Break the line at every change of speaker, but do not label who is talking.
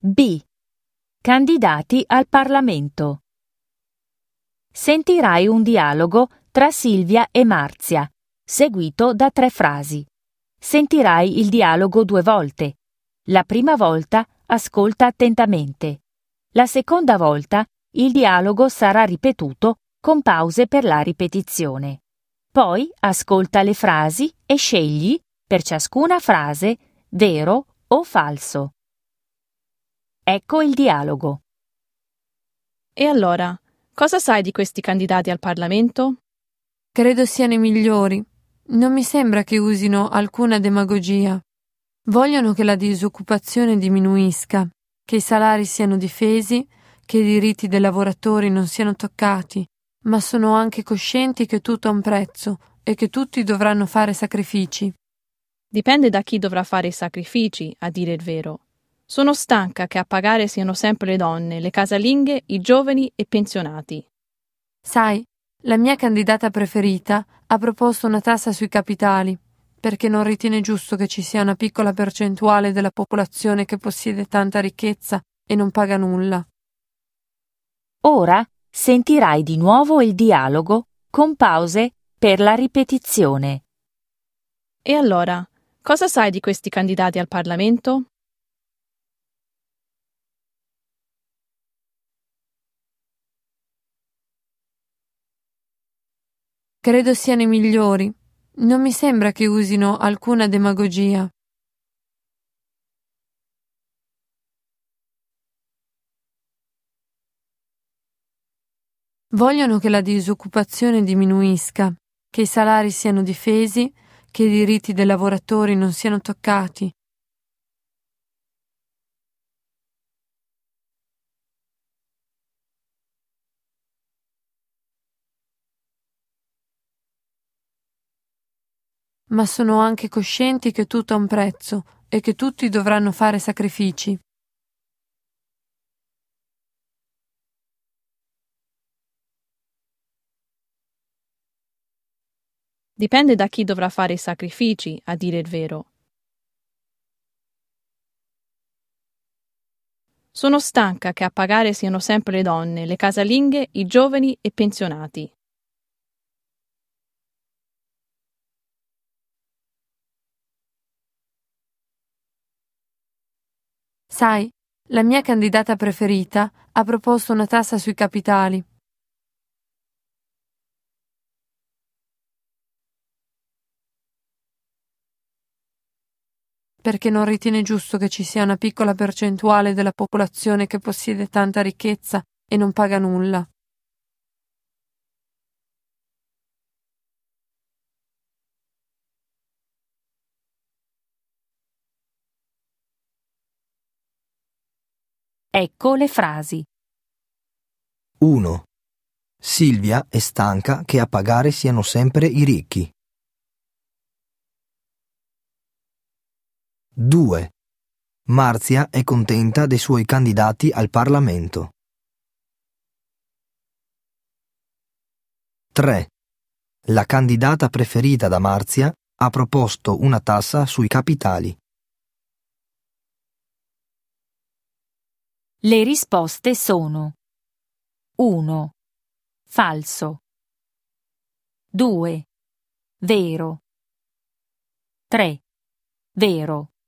B. Candidati al Parlamento. Sentirai un dialogo tra Silvia e Marzia, seguito da 3 frasi. Sentirai il dialogo 2 volte. La prima volta ascolta attentamente. La seconda volta il dialogo sarà ripetuto con pause per la ripetizione. Poi ascolta le frasi e scegli, per ciascuna frase, vero o falso. Ecco il dialogo.
E allora, cosa sai di questi candidati al Parlamento?
Credo siano i migliori. Non mi sembra che usino alcuna demagogia. Vogliono che la disoccupazione diminuisca, che i salari siano difesi, che i diritti dei lavoratori non siano toccati, ma sono anche coscienti che tutto ha un prezzo e che tutti dovranno fare sacrifici.
Dipende da chi dovrà fare i sacrifici, a dire il vero. Sono stanca che a pagare siano sempre le donne, le casalinghe, i giovani e pensionati.
Sai, la mia candidata preferita ha proposto una tassa sui capitali, perché non ritiene giusto che ci sia una piccola percentuale della popolazione che possiede tanta ricchezza e non paga nulla.
Ora sentirai di nuovo il dialogo con pause per la ripetizione.
E allora, cosa sai di questi candidati al Parlamento?
Credo siano i migliori. Non mi sembra che usino alcuna demagogia. Vogliono che la disoccupazione diminuisca, che i salari siano difesi, che i diritti dei lavoratori non siano toccati. Ma sono anche coscienti che tutto ha un prezzo e che tutti dovranno fare sacrifici.
Dipende da chi dovrà fare i sacrifici, a dire il vero. Sono stanca che a pagare siano sempre le donne, le casalinghe, i giovani e pensionati.
Sai, la mia candidata preferita ha proposto una tassa sui capitali. Perché non ritiene giusto che ci sia una piccola percentuale della popolazione che possiede tanta ricchezza e non paga nulla.
Ecco le frasi.
1. Silvia è stanca che a pagare siano sempre i ricchi. 2. Marzia è contenta dei suoi candidati al Parlamento. 3. La candidata preferita da Marzia ha proposto una tassa sui capitali.
Le risposte sono: 1. Falso. 2. Vero. 3. Vero.